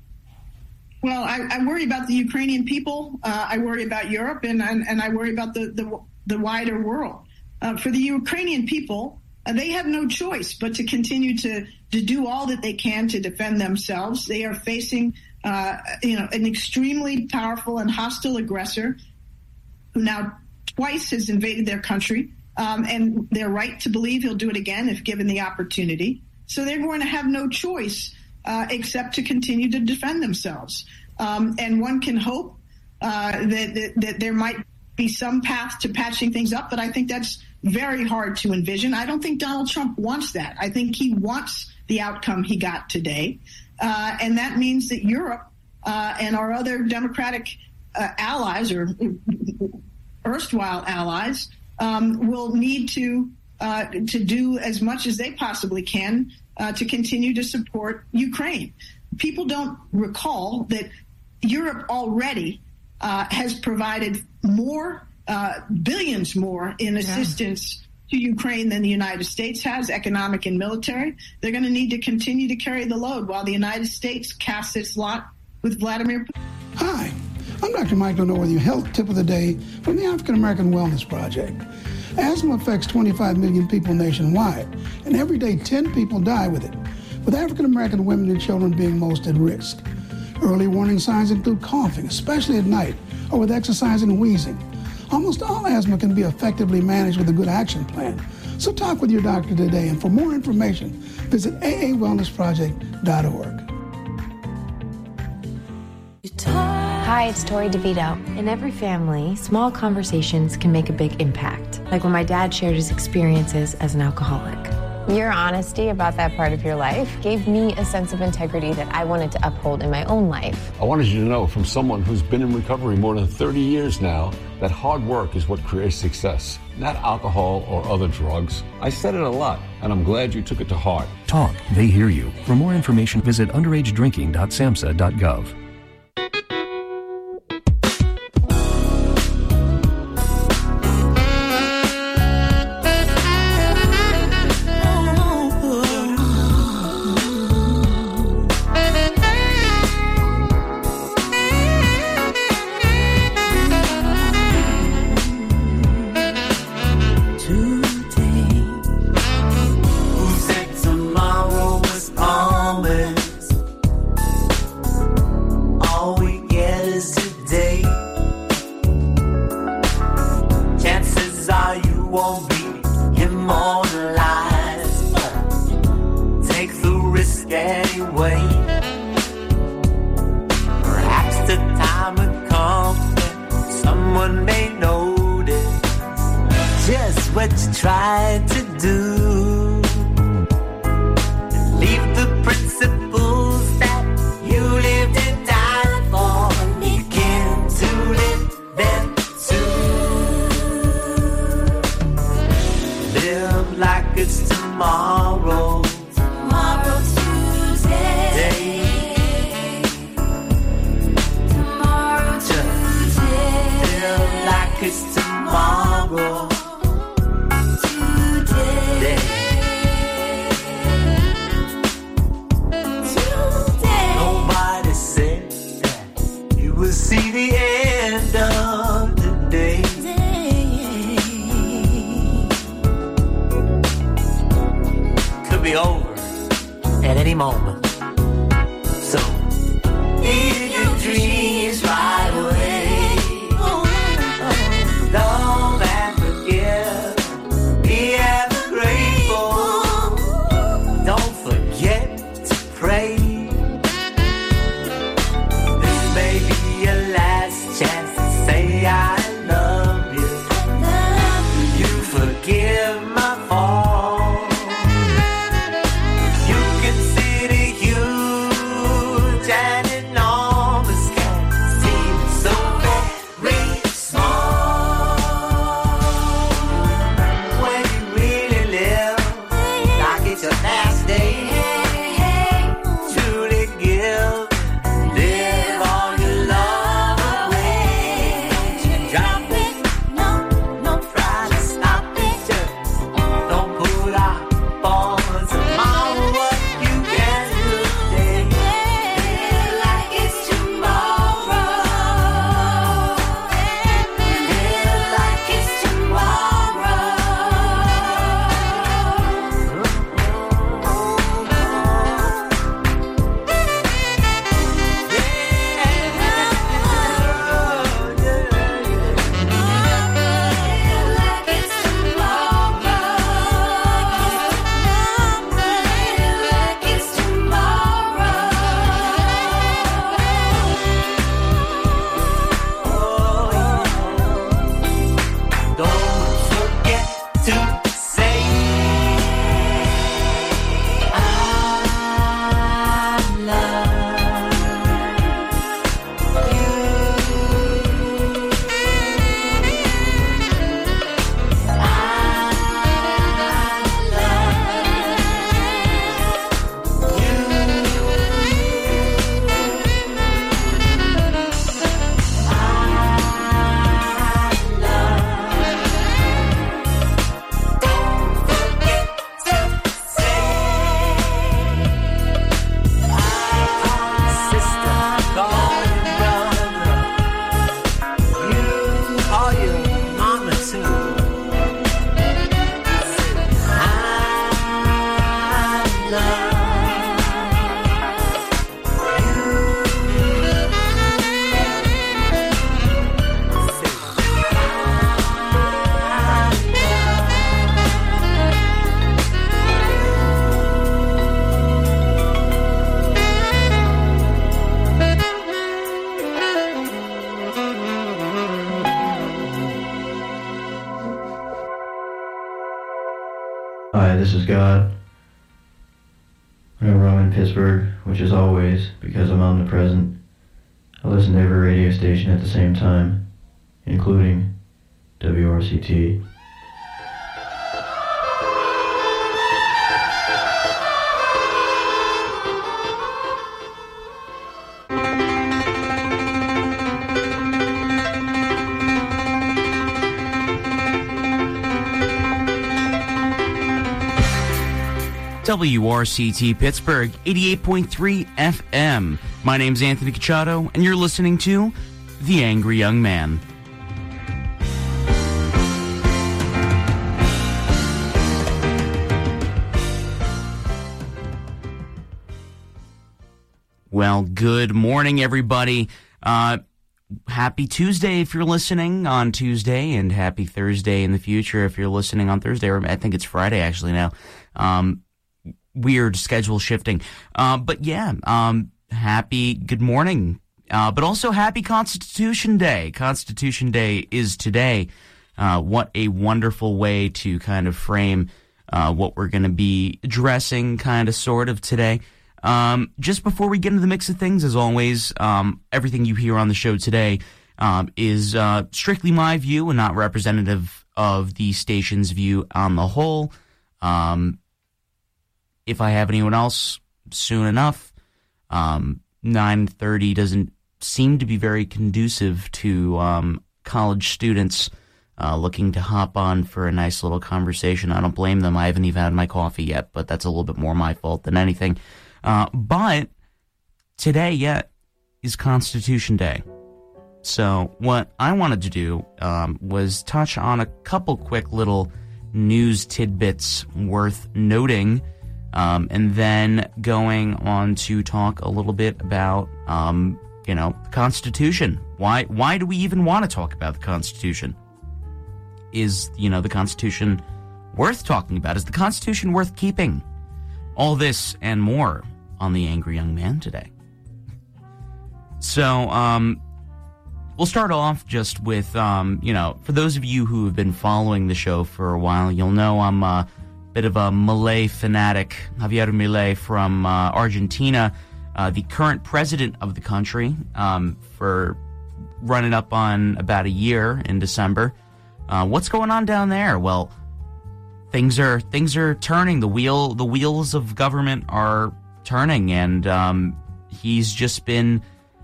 Well, I, I worry about the Ukrainian people. Uh, I worry about Europe, and, and, and I worry about the, the, the wider world. Uh, for the Ukrainian people, Uh, they have no choice but to continue to, to do all that they can to defend themselves. They are facing, uh, you know, an extremely powerful and hostile aggressor who now twice has invaded their country, Um, and they're right to believe he'll do it again if given the opportunity. So they're going to have no choice uh, except to continue to defend themselves. Um, and one can hope uh, that, that, that there might be some path to patching things up, but I think that's very hard to envision. I don't think Donald Trump wants that. I think he wants the outcome he got today. Uh, and that means that Europe uh, and our other democratic uh, allies or erstwhile allies um, will need to uh, to do as much as they possibly can uh, to continue to support Ukraine. People don't recall that Europe already uh, has provided more, uh, billions more in assistance yeah. to Ukraine than the United States has, economic and military. They're going to need to continue to carry the load while the United States casts its lot with Vladimir Putin. Hi, I'm Doctor Michael Norworthy, health tip of the day from the African American Wellness Project. Asthma affects twenty-five million people nationwide, and every day ten people die with it, with African American women and children being most at risk. Early warning signs include coughing, especially at night, or with exercise and wheezing. Almost all asthma can be effectively managed with a good action plan. So talk with your doctor today, and for more information, visit A A wellness project dot org. Hi, it's Tori DeVito. In every family, small conversations can make a big impact, like when my dad shared his experiences as an alcoholic. Your honesty about that part of your life gave me a sense of integrity that I wanted to uphold in my own life. I wanted you to know, from someone who's been in recovery more than thirty years now, that hard work is what creates success, not alcohol or other drugs. I said it a lot, and I'm glad you took it to heart. Talk, they hear you. For more information, visit underage drinking dot samhsa dot gov. Hi, this is God. Whenever I'm in Pittsburgh, which is always because I'm omnipresent, I listen to every radio station at the same time, including W R C T. W R C T Pittsburgh, eighty-eight point three F M. My name's Anthony Cacciato, and you're listening to The Angry Young Man. Well, good morning, everybody. Uh, happy Tuesday if you're listening on Tuesday, and happy Thursday in the future if you're listening on Thursday, or I think it's Friday actually now. Um, weird schedule shifting. Uh, but yeah, um, happy good morning. Uh, but also happy Constitution Day. Constitution Day is today. Uh, what a wonderful way to kind of frame uh, what we're going to be addressing kind of sort of today. Um, just before we get into the mix of things, as always, um, everything you hear on the show today um, is uh, strictly my view and not representative of the station's view on the whole. Um, if I have anyone else, soon enough. Um, nine thirty doesn't seem to be very conducive to um, college students uh, looking to hop on for a nice little conversation. I don't blame them. I haven't even had my coffee yet, but that's a little bit more my fault than anything. Uh, but today, yeah, is Constitution Day. So what I wanted to do um, was touch on a couple quick little news tidbits worth noting, um, and then going on to talk a little bit about, um, you know, the Constitution. Why, why do we even want to talk about the Constitution? Is, you know, the Constitution worth talking about? Is the Constitution worth keeping? All this and more on The Angry Young Man today. So, um, we'll start off just with, um, you know, for those of you who have been following the show for a while, you'll know I'm a bit of a Milei fanatic. Javier Milei from uh, Argentina, uh, the current president of the country, um, for running up on about a year in December. Uh, what's going on down there? Well, things are things are turning. The wheel, the wheels of government are turning, and um, he's just been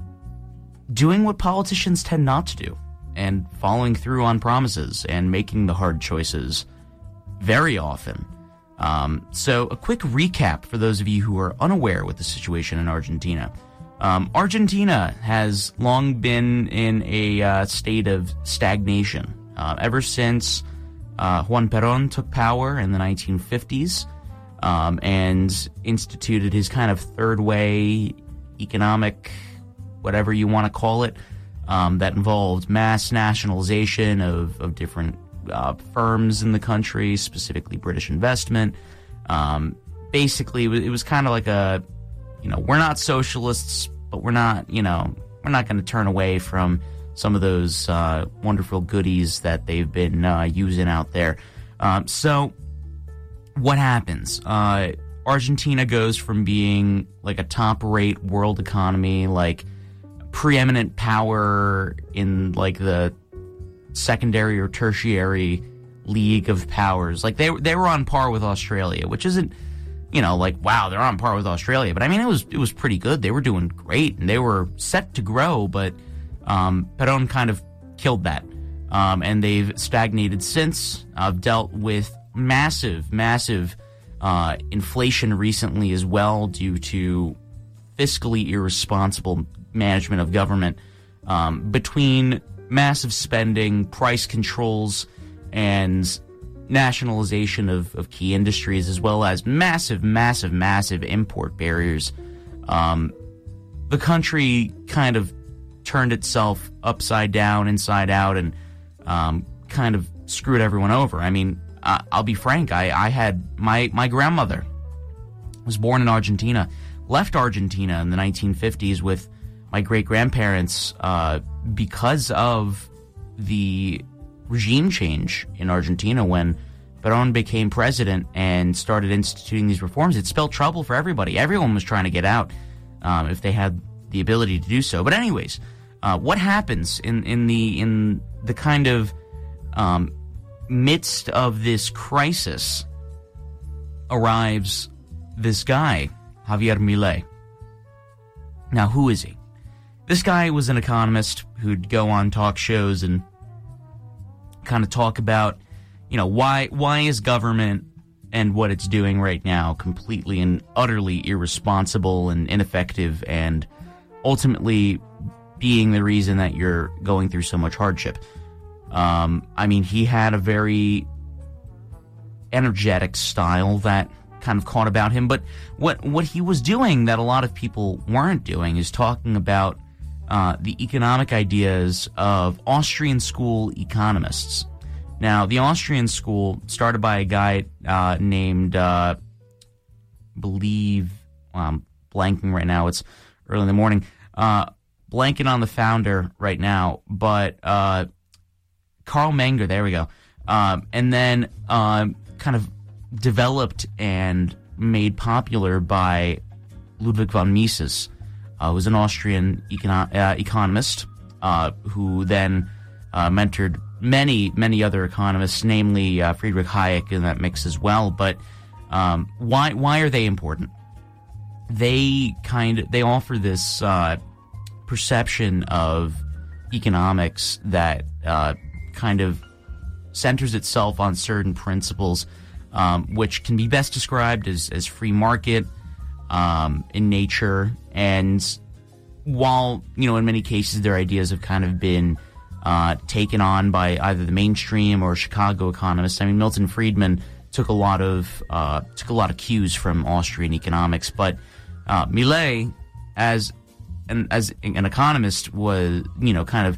doing what politicians tend not to do, and following through on promises and making the hard choices very often. Um, so a quick recap for those of you who are unaware with the situation in Argentina. Um, Argentina has long been in a uh, state of stagnation uh, ever since uh, Juan Perón took power in the nineteen fifties um, and instituted his kind of third way economic, whatever you want to call it, um, that involved mass nationalization of, of different uh, firms in the country, specifically British investment. Um, basically, it was kind of like a, you know, we're not socialists, but we're not, you know, we're not going to turn away from some of those uh, wonderful goodies that they've been uh, using out there. Um, so what happens? Uh, Argentina goes from being like a top-rate world economy, like preeminent power in like the secondary or tertiary league of powers. Like they they were on par with Australia, which isn't, you know, like wow, they're on par with Australia. But I mean, it was it was pretty good. They were doing great, and they were set to grow. But um, Perón kind of killed that, um, and they've stagnated since. I've dealt with massive, massive uh, inflation recently as well, due to fiscally irresponsible management of government, um, between massive spending, price controls, and nationalization of, of key industries, as well as massive, massive, massive import barriers. Um, the country kind of turned itself upside down, inside out, and um, kind of screwed everyone over. I mean, I, I'll be frank, I, I had my, my grandmother was born in Argentina, left Argentina in the nineteen fifties with my great-grandparents uh, because of the regime change in Argentina when Barron became president and started instituting these reforms, it spelled trouble for everybody. Everyone was trying to get out um, if they had the ability to do so. But anyways, uh, what happens in, in the in the kind of um, midst of this crisis arrives this guy, Javier Milei. Now, who is he? This guy was an economist who'd go on talk shows and kind of talk about, you know, why why is government and what it's doing right now completely and utterly irresponsible and ineffective and ultimately being the reason that you're going through so much hardship. Um, I mean, he had a very energetic style that kind of caught about him, but what what he was doing that a lot of people weren't doing is talking about uh, the economic ideas of Austrian school economists. Now, the Austrian school started by a guy uh, named, uh, believe, well, I'm blanking right now, it's early in the morning, uh, blanking on the founder right now, but uh, Karl Menger, there we go, um, and then uh, kind of developed and made popular by Ludwig von Mises, uh, who was an Austrian econo- uh, economist uh, who then uh, mentored many, many other economists, namely uh, Friedrich Hayek in that mix as well. But um, why why are they important? They kind of they offer this uh, perception of economics that uh, kind of centers itself on certain principles, um, which can be best described as, as free market um, in nature. And while, you know, in many cases their ideas have kind of been uh, taken on by either the mainstream or Chicago economists. I mean, Milton Friedman took a lot of uh, took a lot of cues from Austrian economics, but uh, Milei, as an as an economist, was, you know, kind of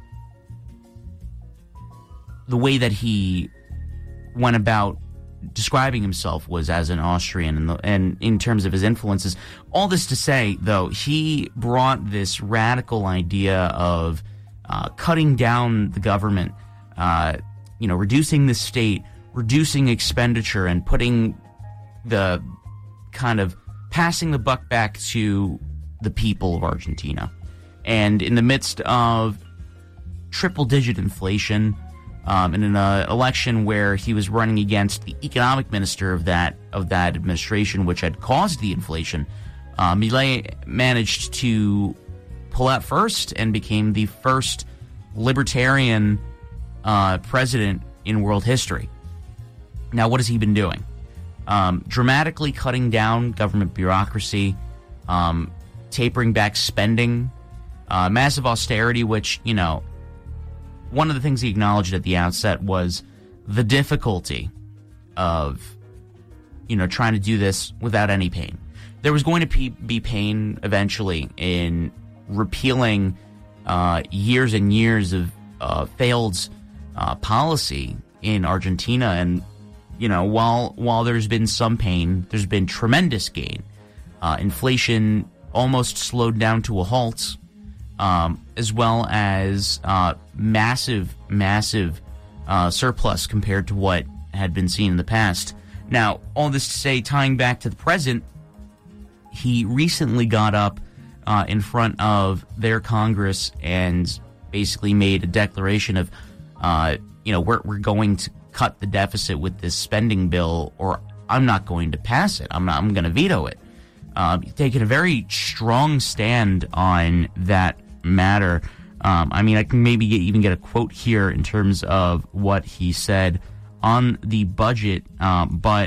the way that he went about describing himself was as an Austrian, and, the, and in terms of his influences. All this to say, though, he brought this radical idea of uh, cutting down the government, uh, you know, reducing the state, reducing expenditure, and putting the kind of passing the buck back to the people of Argentina. And in the midst of triple-digit inflation, Um, in an uh, election where he was running against the economic minister of that of that administration, which had caused the inflation, uh, Milei managed to pull out first and became the first libertarian uh, president in world history. Now, what has he been doing? Um, dramatically cutting down government bureaucracy, um, tapering back spending, uh, massive austerity, which, you know, one of the things he acknowledged at the outset was the difficulty of, you know, trying to do this without any pain. There was going to be pain eventually in repealing uh, years and years of uh, failed uh, policy in Argentina. And, you know, while while there's been some pain, there's been tremendous gain. Uh, inflation almost slowed down to a halt. Um, as well as uh, massive, massive uh, surplus compared to what had been seen in the past. Now, all this to say, tying back to the present, he recently got up uh, in front of their Congress and basically made a declaration of, uh, you know, we're, we're going to cut the deficit with this spending bill, or I'm not going to pass it. I'm not, I'm going to veto it. Uh, taking a very strong stand on that matter. Um, I mean, I can maybe get, even get a quote here in terms of what he said on the budget, um, but